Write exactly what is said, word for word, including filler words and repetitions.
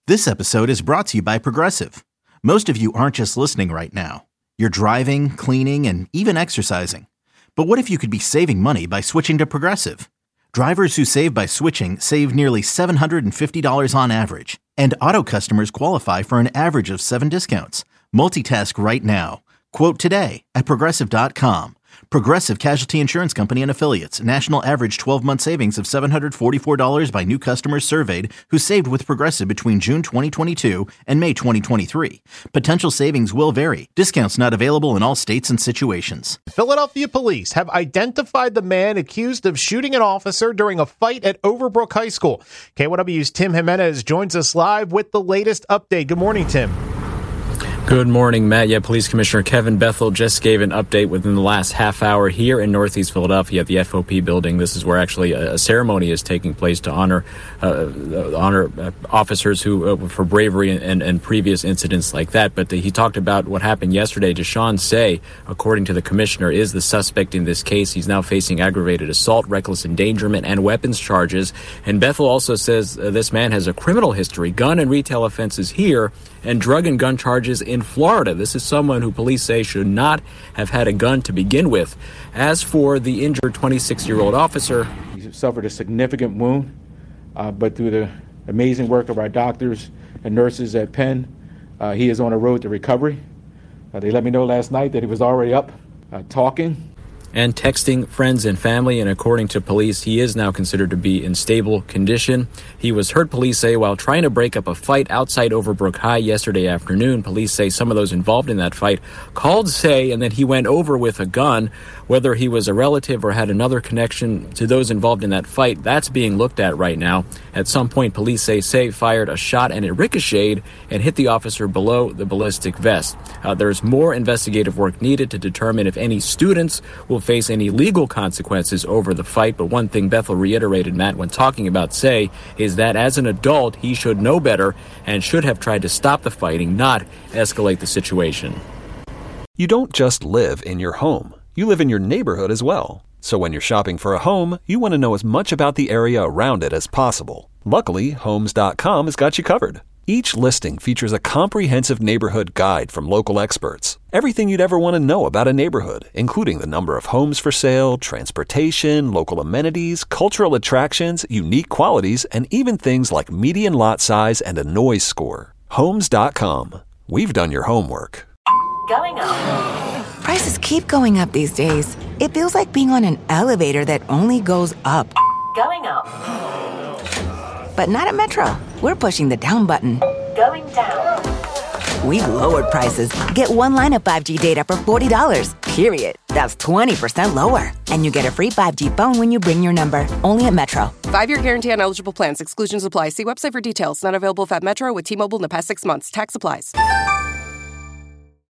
This episode is brought to you by Progressive. Most of you aren't just listening right now. You're driving, cleaning, and even exercising. But what if you could be saving money by switching to Progressive? Drivers who save by switching save nearly seven hundred fifty dollars on average. And auto customers qualify for an average of seven discounts. Multitask right now. Quote today at Progressive dot com. Progressive Casualty Insurance Company and Affiliates. National average twelve-month savings of seven hundred forty-four dollars by new customers surveyed who saved with Progressive between June twenty twenty-two and May twenty twenty-three. Potential savings will vary. Discounts not available in all states and situations. Philadelphia police have identified the man accused of shooting an officer during a fight at Overbrook High School. K one W's Tim Jimenez joins us live with the latest update. Good morning, Tim. Good morning, Matt. Yeah, Police Commissioner Kevin Bethel just gave an update within the last half hour here in Northeast Philadelphia at the F O P building. This is where actually a, a ceremony is taking place to honor uh, honor uh, officers who uh, for bravery and, and, and previous incidents like that. But the, he talked about what happened yesterday. Deshaun Say, according to the commissioner, is the suspect in this case. He's now facing aggravated assault, reckless endangerment, and weapons charges. And Bethel also says uh, this man has a criminal history, gun and retail offenses here, and drug and gun charges in Florida. This is someone who police say should not have had a gun to begin with. As for the injured twenty-six-year-old officer, he suffered a significant wound, uh, but through the amazing work of our doctors and nurses at Penn, uh, he is on a road to recovery. Uh, they let me know last night that he was already up uh, talking and texting friends and family, and according to police, he is now considered to be in stable condition. He was hurt, police say, while trying to break up a fight outside Overbrook High yesterday afternoon. Police say some of those involved in that fight called Say, and then he went over with a gun. Whether he was a relative or had another connection to those involved in that fight, that's being looked at right now. At some point, police say Say fired a shot and it ricocheted and hit the officer below the ballistic vest. Uh, there's more investigative work needed to determine if any students will face any legal consequences over the fight. But one thing Bethel reiterated, Matt, when talking about Say, is that as an adult, he should know better and should have tried to stop the fighting, not escalate the situation. You don't just live in your home. You live in your neighborhood as well. So when you're shopping for a home, you want to know as much about the area around it as possible. Luckily, Homes dot com has got you covered. Each listing features a comprehensive neighborhood guide from local experts. Everything you'd ever want to know about a neighborhood, including the number of homes for sale, transportation, local amenities, cultural attractions, unique qualities, and even things like median lot size and a noise score. Homes dot com. We've done your homework. Going up. Prices keep going up these days. It feels like being on an elevator that only goes up. Going up. But not at Metro. We're pushing the down button. Going down. We've lowered prices. Get one line of five G data for forty dollars, period. That's twenty percent lower. And you get a free five G phone when you bring your number. Only at Metro. Five-year guarantee on eligible plans. Exclusions apply. See website for details. Not available if at Metro with T-Mobile in the past six months. Tax applies.